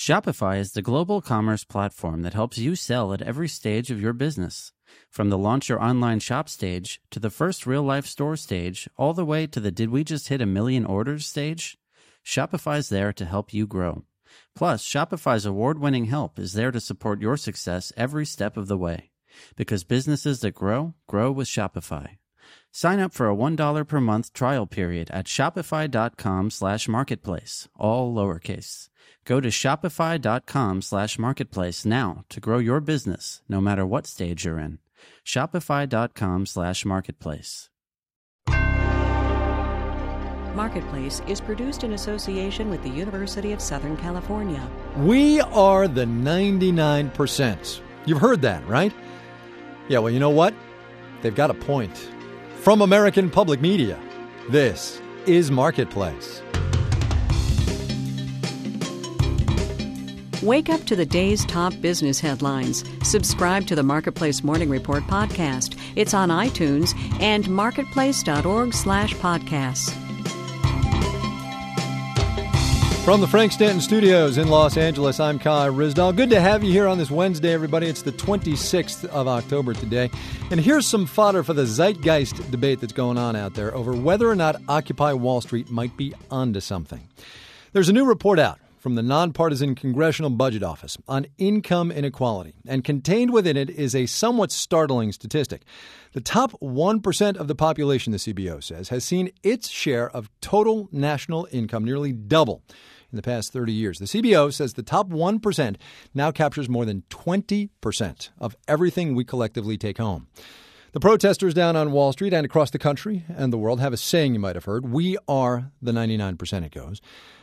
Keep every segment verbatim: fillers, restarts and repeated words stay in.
Shopify is the global commerce platform that helps you sell at every stage of your business. From the launch your online shop stage to the first real-life store stage, all the way to the did we just hit a million orders stage, Shopify's there to help you grow. Plus, Shopify's award-winning help is there to support your success every step of the way. Because businesses that grow, grow with Shopify. Sign up for a one dollar per month trial period at shopify.com slash marketplace, all lowercase. Go to shopify.com slash marketplace now to grow your business, no matter what stage you're in. Shopify.com slash marketplace. Marketplace is produced in association with the University of Southern California. We are the ninety-nine percent. You've heard that, right? Yeah, well, you know what? They've got a point. From American Public Media, this is Marketplace. Wake up to the day's top business headlines. Subscribe to the Marketplace Morning Report podcast. It's on iTunes and marketplace.org slash podcasts. From the Frank Stanton Studios in Los Angeles, I'm Kai Ryssdal. Good to have you here on this Wednesday, everybody. It's the twenty-sixth of October today. And here's some fodder for the zeitgeist debate that's going on out there over whether or not Occupy Wall Street might be onto something. There's a new report out from the Nonpartisan Congressional Budget Office on income inequality, and contained within it is a somewhat startling statistic. The top one percent of the population, the C B O says, has seen its share of total national income nearly double in the past thirty years. The C B O says the top one percent now captures more than twenty percent of everything we collectively take home. The protesters down on Wall Street and across the country and the world have a saying you might have heard: we are the ninety-nine percent, it goes.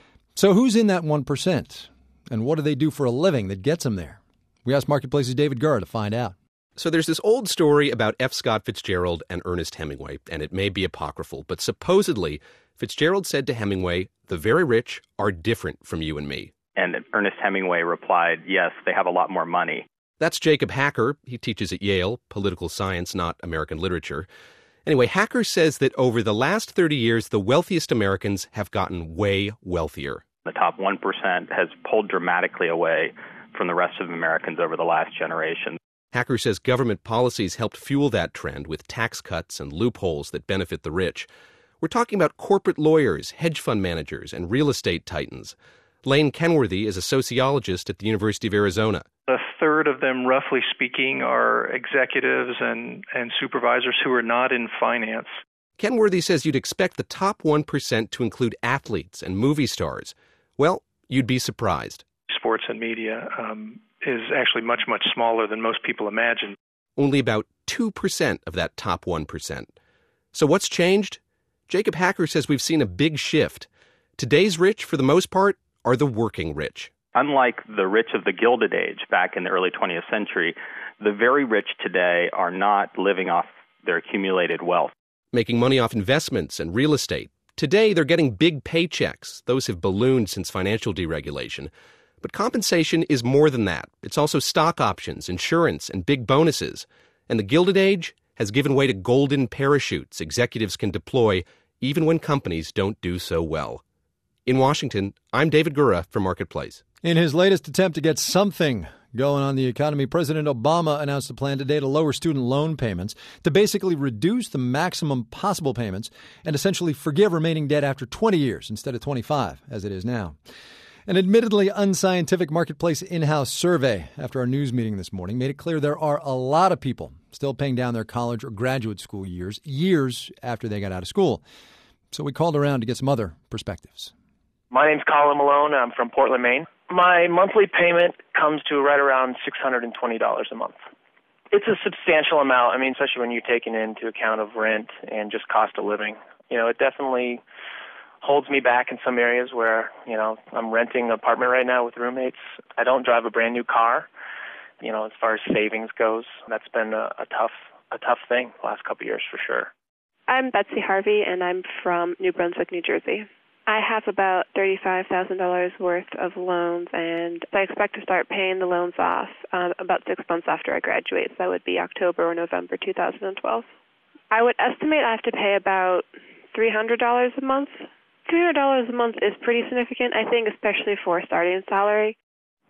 So who's in that one percent? And what do they do for a living that gets them there? We asked Marketplace's David Gura to find out. So there's this old story about F. Scott Fitzgerald and Ernest Hemingway, and it may be apocryphal, but supposedly Fitzgerald said to Hemingway, "The very rich are different from you and me." And Ernest Hemingway replied, "Yes, they have a lot more money." That's Jacob Hacker. He teaches at Yale, political science, not American literature. Anyway, Hacker says that over the last thirty years, the wealthiest Americans have gotten way wealthier. The top one percent has pulled dramatically away from the rest of Americans over the last generation. Hacker says government policies helped fuel that trend with tax cuts and loopholes that benefit the rich. We're talking about corporate lawyers, hedge fund managers, and real estate titans. Lane Kenworthy is a sociologist at the University of Arizona. A third of them, roughly speaking, are executives and, and supervisors who are not in finance. Kenworthy says you'd expect the top one percent to include athletes and movie stars. Well, you'd be surprised. Sports and media um, is actually much, much smaller than most people imagine. Only about two percent of that top one percent. So what's changed? Jacob Hacker says we've seen a big shift. Today's rich, for the most part, are the working rich. Unlike the rich of the Gilded Age back in the early twentieth century, the very rich today are not living off their accumulated wealth. Making money off investments and real estate. Today, they're getting big paychecks. Those have ballooned since financial deregulation. But compensation is more than that. It's also stock options, insurance, and big bonuses. And the Gilded Age has given way to golden parachutes executives can deploy even when companies don't do so well. In Washington, I'm David Gura for Marketplace. In his latest attempt to get something going on the economy, President Obama announced a plan today to lower student loan payments, to basically reduce the maximum possible payments and essentially forgive remaining debt after twenty years instead of twenty-five, as it is now. An admittedly unscientific Marketplace in-house survey after our news meeting this morning made it clear there are a lot of people still paying down their college or graduate school years, years after they got out of school. So we called around to get some other perspectives. My name's Colin Malone. I'm from Portland, Maine. My monthly payment comes to right around six hundred twenty dollars a month. It's a substantial amount, I mean, especially when you're taking into account of rent and just cost of living. You know, it definitely holds me back in some areas where, you know, I'm renting an apartment right now with roommates. I don't drive a brand new car. You know, as far as savings goes, that's been a, a tough a tough thing the last couple of years for sure. I'm Betsy Harvey, and I'm from New Brunswick, New Jersey. I have about thirty-five thousand dollars worth of loans, and I expect to start paying the loans off um, about six months after I graduate. So that would be October or November two thousand twelve. I would estimate I have to pay about three hundred dollars a month. three hundred dollars a month is pretty significant, I think, especially for a starting salary.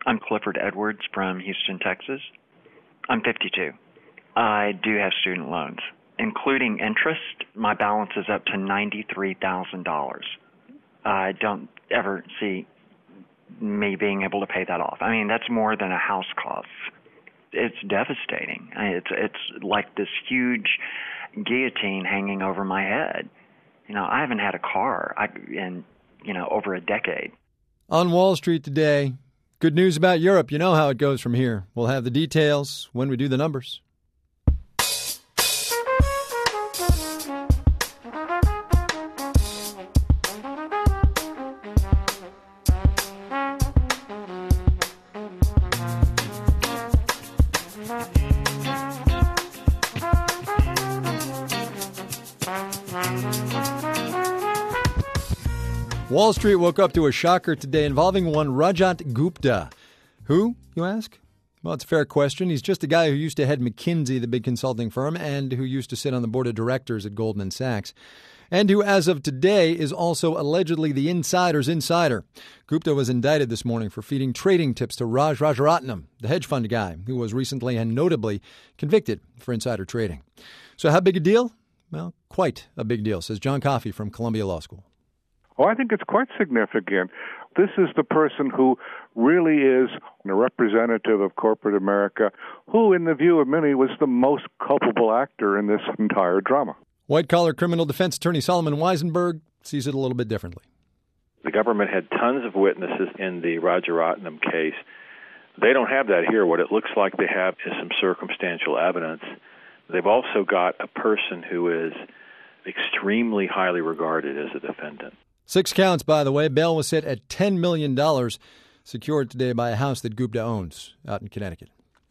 I'm Clifford Edwards from Houston, Texas. I'm fifty-two. I do have student loans. Including interest, my balance is up to ninety-three thousand dollars. I don't ever see me being able to pay that off. I mean, that's more than a house costs. It's devastating. It's it's like this huge guillotine hanging over my head. You know, I haven't had a car I, in, you know, over a decade. On Wall Street today, good news about Europe. You know how it goes from here. We'll have the details when we do the numbers. Wall Street woke up to a shocker today involving one Rajat Gupta. Who, you ask? Well, it's a fair question. He's just a guy who used to head McKinsey, the big consulting firm, and who used to sit on the board of directors at Goldman Sachs, and who, as of today, is also allegedly the insider's insider. Gupta was indicted this morning for feeding trading tips to Raj Rajaratnam, the hedge fund guy, who was recently and notably convicted for insider trading. So how big a deal? Well, quite a big deal, says John Coffey from Columbia Law School. Oh, I think it's quite significant. This is the person who really is a representative of corporate America, who, in the view of many, was the most culpable actor in this entire drama. White-collar criminal defense attorney Solomon Weisenberg sees it a little bit differently. The government had tons of witnesses in the Rajaratnam case. They don't have that here. What it looks like they have is some circumstantial evidence. They've also got a person who is extremely highly regarded as a defendant. Six counts, by the way. Bail was set at ten million dollars, secured today by a house that Gupta owns out in Connecticut.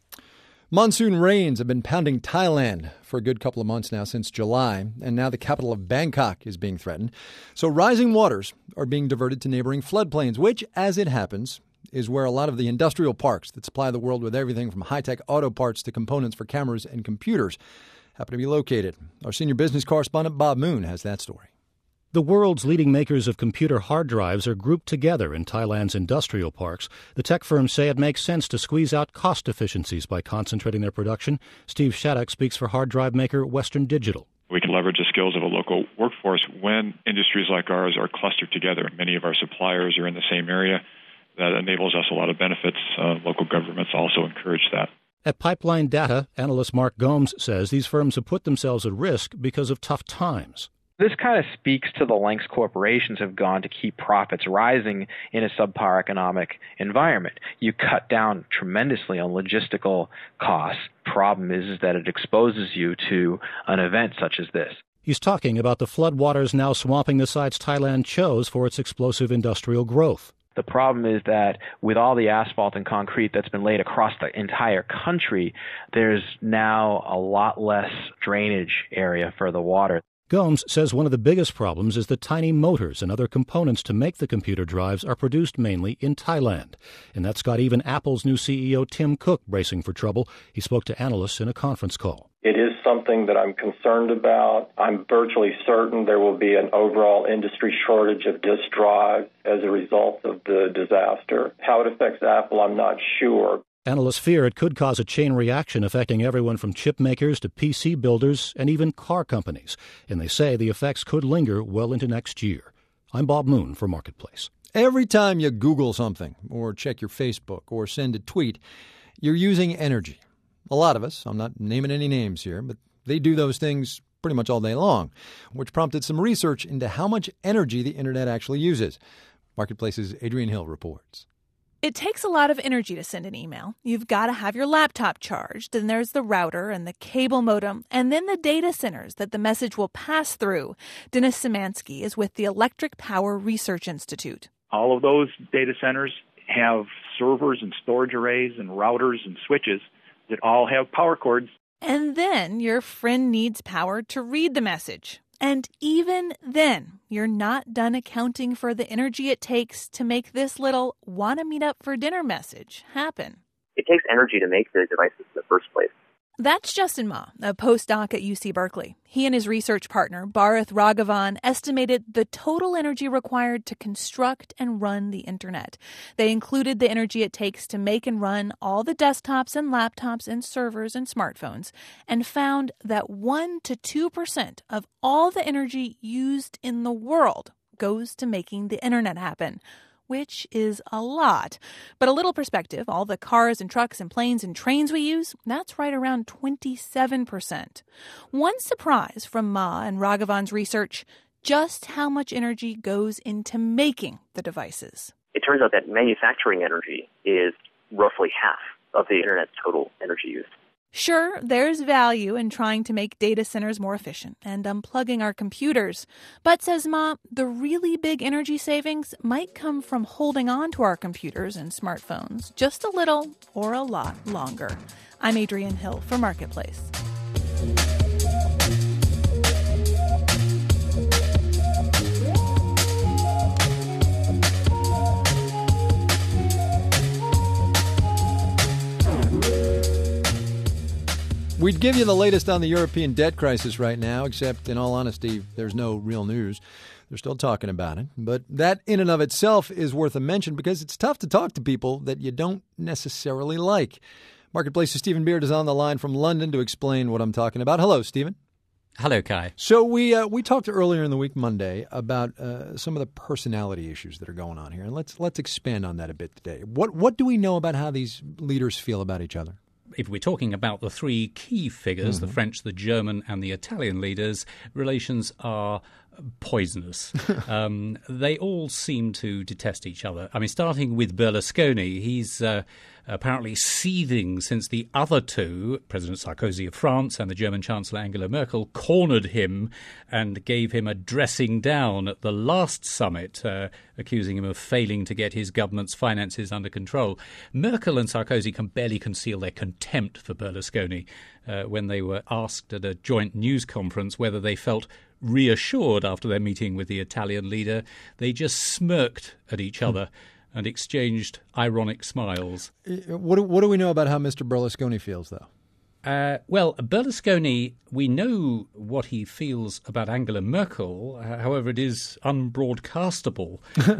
Monsoon rains have been pounding Thailand for a good couple of months now, since July, and now the capital of Bangkok is being threatened. So rising waters are being diverted to neighboring floodplains, which, as it happens, is where a lot of the industrial parks that supply the world with everything from high-tech auto parts to components for cameras and computers happen to be located. Our senior business correspondent Bob Moon has that story. The world's leading makers of computer hard drives are grouped together in Thailand's industrial parks. The tech firms say it makes sense to squeeze out cost efficiencies by concentrating their production. Steve Shattuck speaks for hard drive maker Western Digital. We can leverage the skills of a local workforce when industries like ours are clustered together. Many of our suppliers are in the same area. That enables us a lot of benefits. Uh, local governments also encourage that. At Pipeline Data, analyst Mark Gomes says these firms have put themselves at risk because of tough times. This kind of speaks to the lengths corporations have gone to keep profits rising in a subpar economic environment. You cut down tremendously on logistical costs. Problem is, is that it exposes you to an event such as this. He's talking about the floodwaters now swamping the sites Thailand chose for its explosive industrial growth. The problem is that with all the asphalt and concrete that's been laid across the entire country, there's now a lot less drainage area for the water. Gomes says one of the biggest problems is that tiny motors and other components to make the computer drives are produced mainly in Thailand. And that's got even Apple's new C E O Tim Cook bracing for trouble. He spoke to analysts in a conference call. It is something that I'm concerned about. I'm virtually certain there will be an overall industry shortage of disk drives as a result of the disaster. How it affects Apple, I'm not sure. Analysts fear it could cause a chain reaction affecting everyone from chip makers to P C builders and even car companies. And they say the effects could linger well into next year. I'm Bob Moon for Marketplace. Every time you Google something or check your Facebook or send a tweet, you're using energy. A lot of us, I'm not naming any names here, but they do those things pretty much all day long, which prompted some research into how much energy the Internet actually uses. Marketplace's Adrienne Hill reports. It takes a lot of energy to send an email. You've got to have your laptop charged, and there's the router and the cable modem, and then the data centers that the message will pass through. Dennis Szymanski is with the Electric Power Research Institute. All of those data centers have servers and storage arrays and routers and switches that all have power cords. And then your friend needs power to read the message. And even then, you're not done accounting for the energy it takes to make this little "wanna meet up for dinner" message happen. It takes energy to make the devices in the first place. That's Justin Ma, a postdoc at U C Berkeley. He and his research partner, Bharath Raghavan, estimated the total energy required to construct and run the internet. They included the energy it takes to make and run all the desktops and laptops and servers and smartphones, and found that one to two percent of all the energy used in the world goes to making the internet happen, which is a lot. But a little perspective, all the cars and trucks and planes and trains we use, that's right around twenty-seven percent. One surprise from Ma and Raghavan's research, just how much energy goes into making the devices. It turns out that manufacturing energy is roughly half of the internet's total energy use. Sure, there's value in trying to make data centers more efficient and unplugging our computers. But, says Ma, the really big energy savings might come from holding on to our computers and smartphones just a little or a lot longer. I'm Adrienne Hill for Marketplace. We'd give you the latest on the European debt crisis right now, except, in all honesty, there's no real news. They're still talking about it. But that in and of itself is worth a mention because it's tough to talk to people that you don't necessarily like. Marketplace's Stephen Beard is on the line from London to explain what I'm talking about. Hello, Stephen. Hello, Kai. So we uh, we talked earlier in the week, Monday, about uh, some of the personality issues that are going on here. And let's let's expand on that a bit today. What what do we know about how these leaders feel about each other? If we're talking about the three key figures, mm-hmm. the French, the German, and the Italian leaders, relations are poisonous. um, they all seem to detest each other. I mean, starting with Berlusconi, he's uh, apparently seething since the other two, President Sarkozy of France and the German Chancellor Angela Merkel, cornered him and gave him a dressing down at the last summit, uh, accusing him of failing to get his government's finances under control. Merkel and Sarkozy can barely conceal their contempt for Berlusconi uh, when they were asked at a joint news conference whether they felt reassured after their meeting with the Italian leader. They just smirked at each other and exchanged ironic smiles. What do, what do we know about how Mister Berlusconi feels, though? Uh, well, Berlusconi, we know what he feels about Angela Merkel. However, it is unbroadcastable.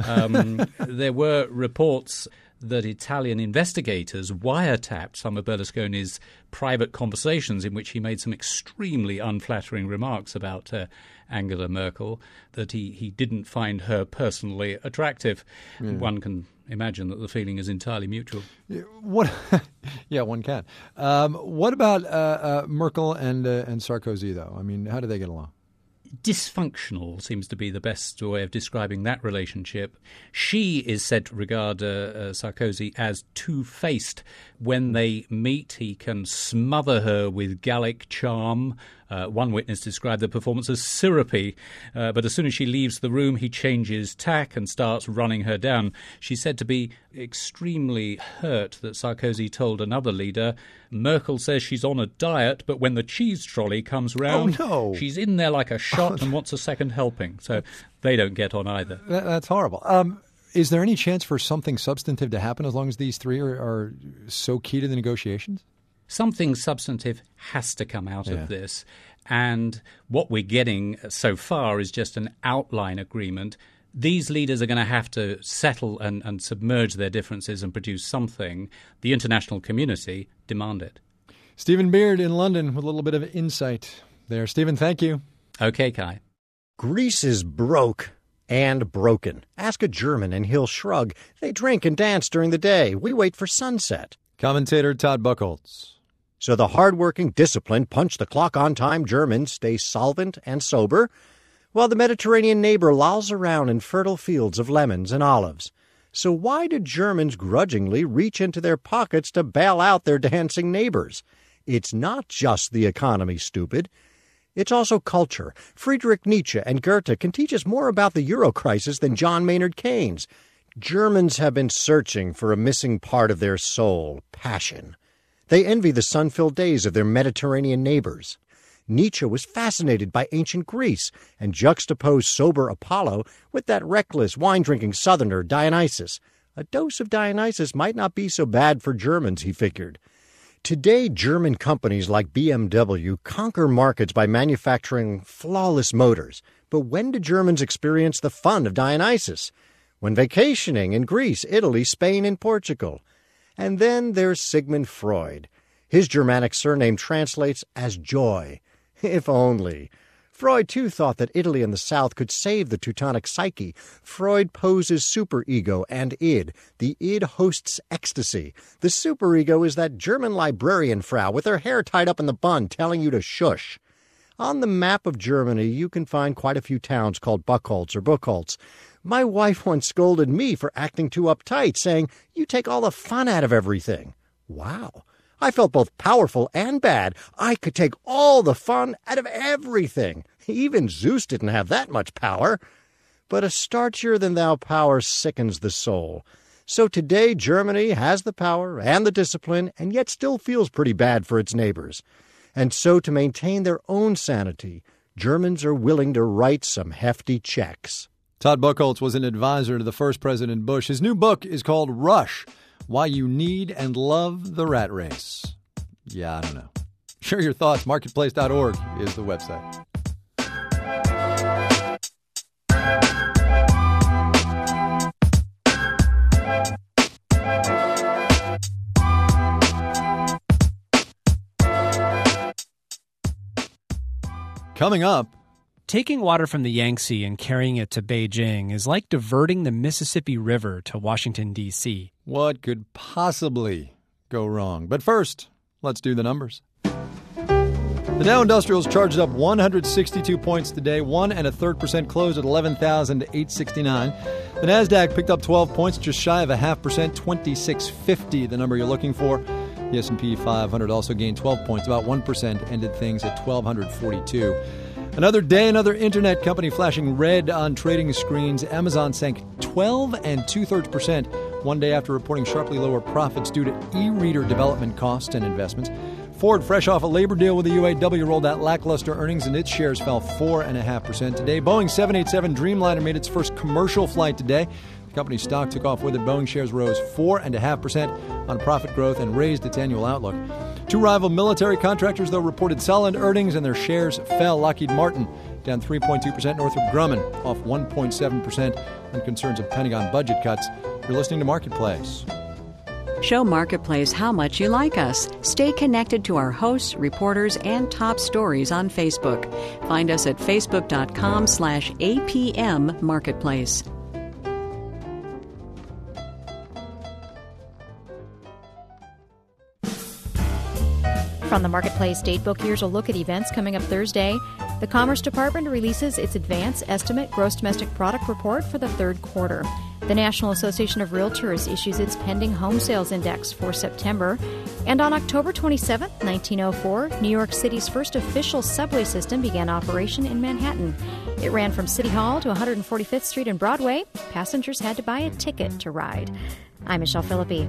Um, there were reports that Italian investigators wiretapped some of Berlusconi's private conversations in which he made some extremely unflattering remarks about uh, Angela Merkel, that he, he didn't find her personally attractive. Yeah. One can imagine that the feeling is entirely mutual. What? Yeah, one can. Um, what about uh, uh, Merkel and uh, and Sarkozy, though? I mean, how do they get along? Dysfunctional seems to be the best way of describing that relationship. She is said to regard uh, uh, Sarkozy as two-faced. When they meet, he can smother her with Gallic charm. Uh, one witness described the performance as syrupy, uh, but as soon as she leaves the room, he changes tack and starts running her down. She's said to be extremely hurt that Sarkozy told another leader, Merkel says she's on a diet, but when the cheese trolley comes round, oh, no. she's in there like a shot and wants a second helping. So they don't get on either. That, that's horrible. Um, is there any chance for something substantive to happen as long as these three are, are so key to the negotiations? Something substantive has to come out yeah. of this. And what we're getting so far is just an outline agreement. These leaders are going to have to settle and, and submerge their differences and produce something. The international community demand it. Stephen Beard in London with a little bit of insight there. Stephen, thank you. Okay, Kai. Greece is broke and broken. Ask a German and he'll shrug. They drink and dance during the day. We wait for sunset. Commentator Todd Buchholz. So the hard-working, disciplined, punch-the-clock-on-time Germans stay solvent and sober, while the Mediterranean neighbor lolls around in fertile fields of lemons and olives. So why do Germans grudgingly reach into their pockets to bail out their dancing neighbors? It's not just the economy, stupid. It's also culture. Friedrich Nietzsche and Goethe can teach us more about the Euro crisis than John Maynard Keynes. Germans have been searching for a missing part of their soul, passion. They envy the sun-filled days of their Mediterranean neighbors. Nietzsche was fascinated by ancient Greece and juxtaposed sober Apollo with that reckless, wine-drinking southerner Dionysus. A dose of Dionysus might not be so bad for Germans, he figured. Today, German companies like B M W conquer markets by manufacturing flawless motors. But when do Germans experience the fun of Dionysus? When vacationing in Greece, Italy, Spain, and Portugal. And then there's Sigmund Freud. His Germanic surname translates as joy. If only. Freud, too, thought that Italy and the South could save the Teutonic psyche. Freud poses superego and id. The id hosts ecstasy. The superego is that German librarian frau with her hair tied up in the bun telling you to shush. On the map of Germany, you can find quite a few towns called Buchholz or Buchholz. My wife once scolded me for acting too uptight, saying, "You take all the fun out of everything." Wow. I felt both powerful and bad. I could take all the fun out of everything. Even Zeus didn't have that much power. But a starchier-than-thou power sickens the soul. So today Germany has the power and the discipline, and yet still feels pretty bad for its neighbors. And so to maintain their own sanity, Germans are willing to write some hefty checks. Todd Buchholz was an advisor to the first President Bush. His new book is called Rush, Why You Need and Love the Rat Race. Yeah, I don't know. Share your thoughts. Marketplace dot org is the website. Coming up, taking water from the Yangtze and carrying it to Beijing is like diverting the Mississippi River to Washington, D C What could possibly go wrong? But first, let's do the numbers. The Dow Industrials charged up one hundred sixty-two points today, one and a third percent close at eleven thousand eight hundred sixty-nine. The Nasdaq picked up twelve points, just shy of a half percent, twenty-six fifty, the number you're looking for. The S and P five hundred also gained twelve points, about one percent, ended things at twelve forty-two. Another day, another internet company flashing red on trading screens. Amazon sank twelve and two-thirds percent one day after reporting sharply lower profits due to e-reader development costs and investments. Ford, fresh off a labor deal with the U A W, rolled out lackluster earnings and its shares fell four point five percent today. Boeing seven eighty-seven Dreamliner made its first commercial flight today. The company's stock took off with it. Boeing shares rose four point five percent on profit growth and raised its annual outlook. Two rival military contractors, though, reported solid earnings and their shares fell. Lockheed Martin down three point two percent. Northrop Grumman off one point seven percent on concerns of Pentagon budget cuts. You're listening to Marketplace. Show Marketplace how much you like us. Stay connected to our hosts, reporters, and top stories on Facebook. Find us at facebook.com slash APM Marketplace. From the Marketplace Datebook, here's a look at events coming up Thursday. The Commerce Department releases its Advance Estimate Gross Domestic Product Report for the third quarter. The National Association of Realtors issues its Pending Home Sales Index for September. And on October twenty-seventh, nineteen oh four, New York City's first official subway system began operation in Manhattan. It ran from City Hall to one hundred forty-fifth Street and Broadway. Passengers had to buy a ticket to ride. I'm Michelle Philippi.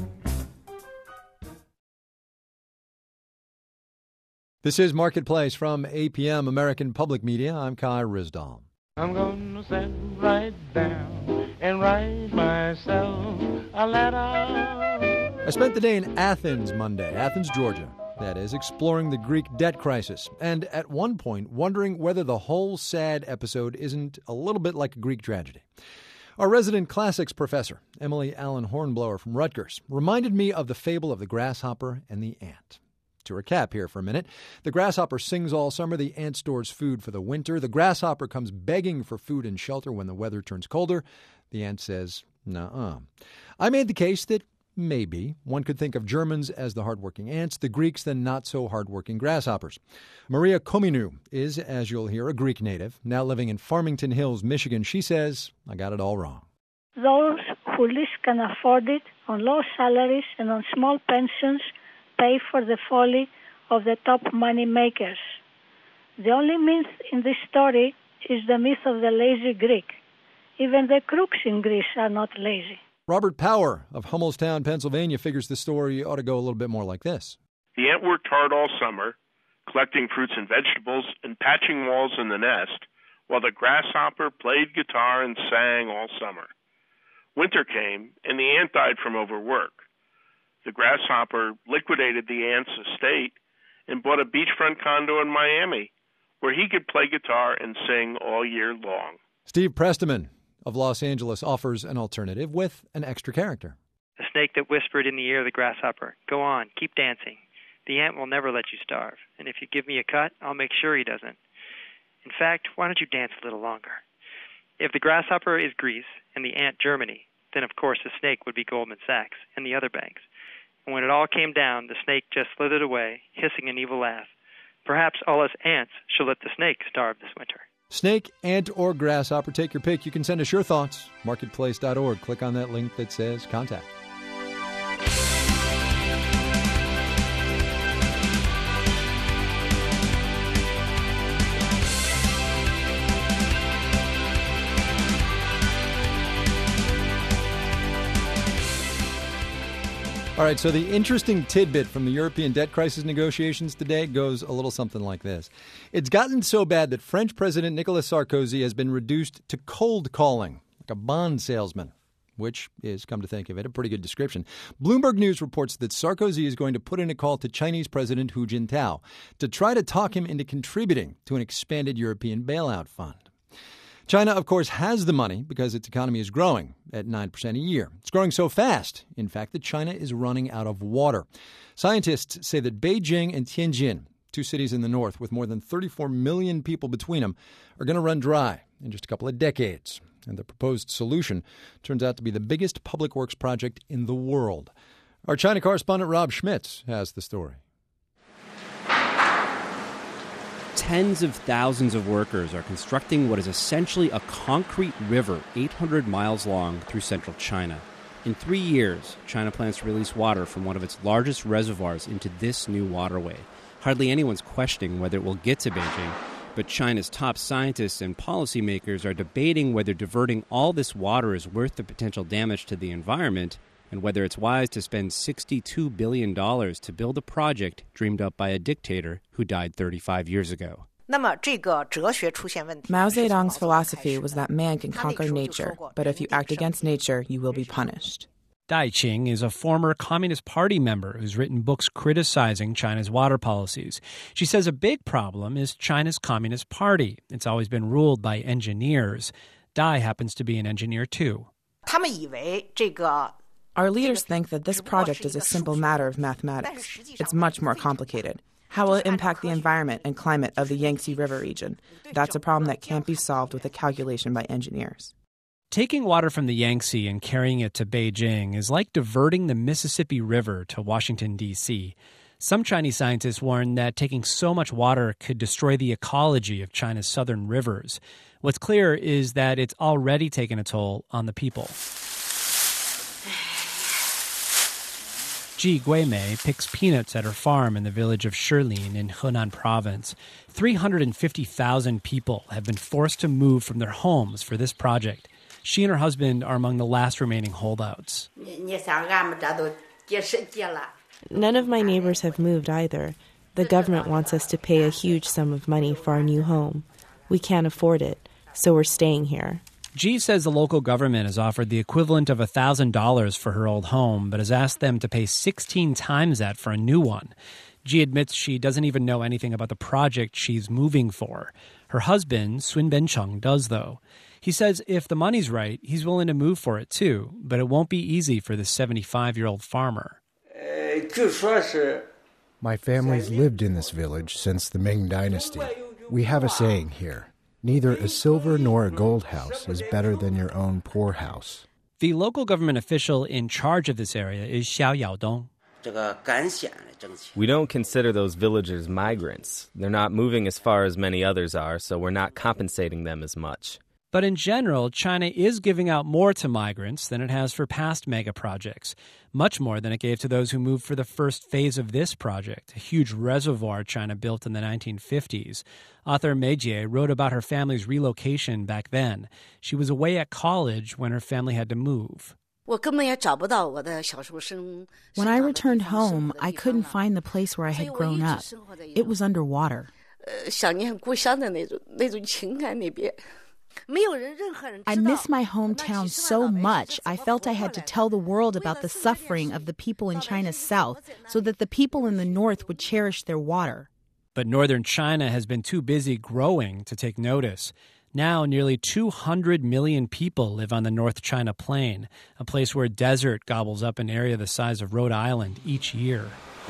This is Marketplace from A P M American Public Media. I'm Kai Ryssdal. I'm gonna sit right down and write myself a letter. I spent the day in Athens Monday, Athens, Georgia, that is, exploring the Greek debt crisis, and at one point wondering whether the whole sad episode isn't a little bit like a Greek tragedy. Our resident classics professor, Emily Allen Hornblower from Rutgers, reminded me of the fable of the grasshopper and the ant. To recap here for a minute, the grasshopper sings all summer, the ant stores food for the winter. The grasshopper comes begging for food and shelter when the weather turns colder. The ant says, nuh-uh. I made the case that maybe one could think of Germans as the hardworking ants, the Greeks the not-so-hardworking grasshoppers. Maria Kominou is, as you'll hear, a Greek native, now living in Farmington Hills, Michigan. She says, I got it all wrong. Those who least can afford it, on low salaries and on small pensions, pay for the folly of the top money makers. The only myth in this story is the myth of the lazy Greek. Even the crooks in Greece are not lazy. Robert Power of Hummelstown, Pennsylvania, figures the story ought to go a little bit more like this. The ant worked hard all summer, collecting fruits and vegetables and patching walls in the nest, while the grasshopper played guitar and sang all summer. Winter came, and the ant died from overwork. The grasshopper liquidated the ant's estate and bought a beachfront condo in Miami where he could play guitar and sing all year long. Steve Prestiman of Los Angeles offers an alternative with an extra character. The snake that whispered in the ear of the grasshopper, "Go on, keep dancing. The ant will never let you starve, and if you give me a cut, I'll make sure he doesn't. In fact, why don't you dance a little longer?" If the grasshopper is Greece and the ant Germany, then of course the snake would be Goldman Sachs and the other banks. And when it all came down, the snake just slithered away, hissing an evil laugh. Perhaps all us ants should let the snake starve this winter. Snake, ant, or grasshopper, take your pick. You can send us your thoughts. marketplace dot org. Click on that link that says contact. All right, so the interesting tidbit from the European debt crisis negotiations today goes a little something like this. It's gotten so bad that French President Nicolas Sarkozy has been reduced to cold calling, like a bond salesman, which is, come to think of it, a pretty good description. Bloomberg News reports that Sarkozy is going to put in a call to Chinese President Hu Jintao to try to talk him into contributing to an expanded European bailout fund. China, of course, has the money because its economy is growing at nine percent a year. It's growing so fast, in fact, that China is running out of water. Scientists say that Beijing and Tianjin, two cities in the north with more than thirty-four million people between them, are going to run dry in just a couple of decades. And the proposed solution turns out to be the biggest public works project in the world. Our China correspondent Rob Schmitz has the story. Tens of thousands of workers are constructing what is essentially a concrete river eight hundred miles long through central China. In three years, China plans to release water from one of its largest reservoirs into this new waterway. Hardly anyone's questioning whether it will get to Beijing, but China's top scientists and policymakers are debating whether diverting all this water is worth the potential damage to the environment and whether it's wise to spend sixty-two billion dollars to build a project dreamed up by a dictator who died thirty-five years ago. Mao Zedong's philosophy was that man can conquer nature, but if you act against nature, you will be punished. Dai Qing is a former Communist Party member who's written books criticizing China's water policies. She says a big problem is China's Communist Party. It's always been ruled by engineers. Dai happens to be an engineer, too. Our leaders think that this project is a simple matter of mathematics. It's much more complicated. How will it impact the environment and climate of the Yangtze River region? That's a problem that can't be solved with a calculation by engineers. Taking water from the Yangtze and carrying it to Beijing is like diverting the Mississippi River to Washington, D C Some Chinese scientists warn that taking so much water could destroy the ecology of China's southern rivers. What's clear is that it's already taken a toll on the people. Ji Guimei picks peanuts at her farm in the village of Shilin in Henan province. three hundred fifty thousand people have been forced to move from their homes for this project. She and her husband are among the last remaining holdouts. None of my neighbors have moved either. The government wants us to pay a huge sum of money for our new home. We can't afford it, so we're staying here. Ji says the local government has offered the equivalent of one thousand dollars for her old home, but has asked them to pay sixteen times that for a new one. Ji admits she doesn't even know anything about the project she's moving for. Her husband, Sun Bencheng, does, though. He says if the money's right, he's willing to move for it, too, but it won't be easy for this seventy-five-year-old farmer. My family's lived in this village since the Ming Dynasty. We have a saying here. Neither a silver nor a gold house is better than your own poor house. The local government official in charge of this area is Xiao Yaodong. We don't consider those villagers migrants. They're not moving as far as many others are, so we're not compensating them as much. But in general, China is giving out more to migrants than it has for past mega projects, much more than it gave to those who moved for the first phase of this project, a huge reservoir China built in the nineteen fifties. Author Mei Jie wrote about her family's relocation back then. She was away at college when her family had to move. When I returned home, I couldn't find the place where I had grown up. It was underwater. I miss my hometown so much. I felt I had to tell the world about the suffering of the people in China's south so that the people in the north would cherish their water. But northern China has been too busy growing to take notice. Now, nearly two hundred million people live on the North China Plain, a place where desert gobbles up an area the size of Rhode Island each year.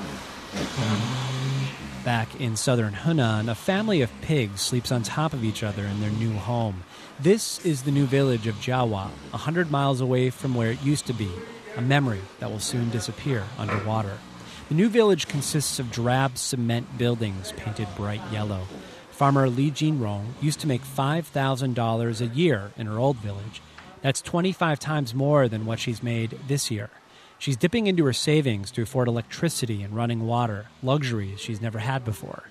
Back in southern Hunan, a family of pigs sleeps on top of each other in their new home. This is the new village of Jiawa, one hundred miles away from where it used to be, a memory that will soon disappear underwater. The new village consists of drab cement buildings painted bright yellow. Farmer Li Jinrong used to make five thousand dollars a year in her old village. That's twenty-five times more than what she's made this year. She's dipping into her savings to afford electricity and running water, luxuries she's never had before.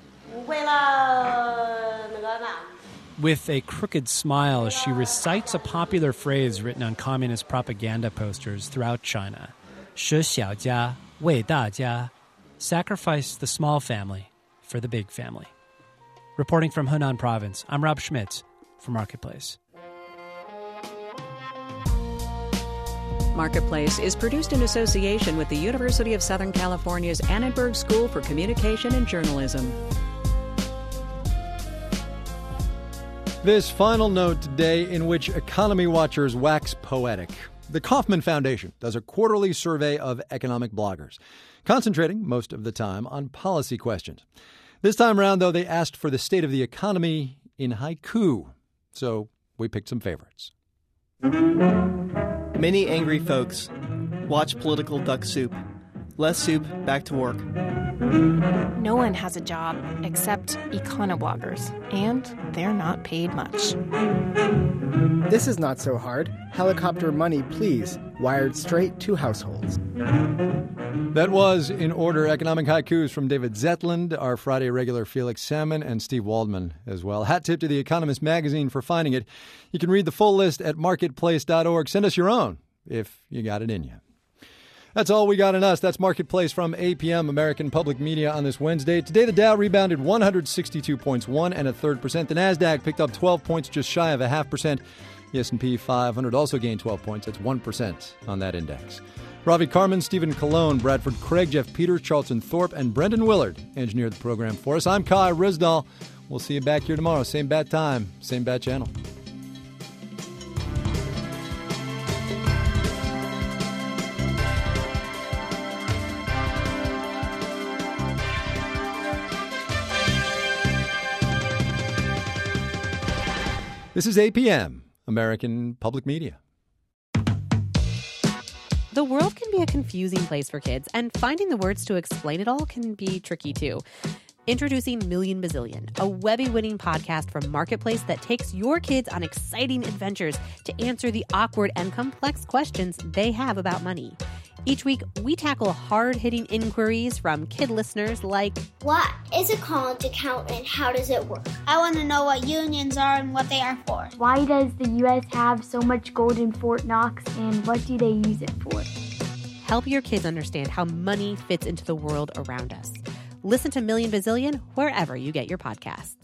With a crooked smile, she recites a popular phrase written on communist propaganda posters throughout China. 舍小家为大家. Sacrifice the small family for the big family. Reporting from Hunan Province, I'm Rob Schmitz for Marketplace. Marketplace is produced in association with the University of Southern California's Annenberg School for Communication and Journalism. This final note today in which economy watchers wax poetic. The Kauffman Foundation does a quarterly survey of economic bloggers, concentrating most of the time on policy questions. This time around, though, they asked for the state of the economy in haiku. So we picked some favorites. Many angry folks watch political duck soup. Less soup, back to work. No one has a job except econobloggers, and they're not paid much. This is not so hard. Helicopter money, please. Wired straight to households. That was, in order, economic haikus from David Zetland, our Friday regular Felix Salmon, and Steve Waldman as well. Hat tip to The Economist magazine for finding it. You can read the full list at marketplace dot org. Send us your own if you got it in you. That's all we got in us. That's Marketplace from A P M, American Public Media, on this Wednesday. Today, the Dow rebounded one hundred sixty-two points, one and a third percent. The NASDAQ picked up twelve points, just shy of a half percent. The S and P five hundred also gained twelve points. That's one percent on that index. Ravi Carmen, Stephen Colon, Bradford Craig, Jeff Peters, Charlton Thorpe, and Brendan Willard engineered the program for us. I'm Kai Risdal. We'll see you back here tomorrow. Same bat time, same bat channel. This is A P M, American Public Media. The world can be a confusing place for kids, and finding the words to explain it all can be tricky, too. Introducing Million Bazillion, a Webby-winning podcast from Marketplace that takes your kids on exciting adventures to answer the awkward and complex questions they have about money. Each week, we tackle hard-hitting inquiries from kid listeners like, what is a college account and how does it work? I want to know what unions are and what they are for. Why does the U S have so much gold in Fort Knox and what do they use it for? Help your kids understand how money fits into the world around us. Listen to Million Bazillion wherever you get your podcasts.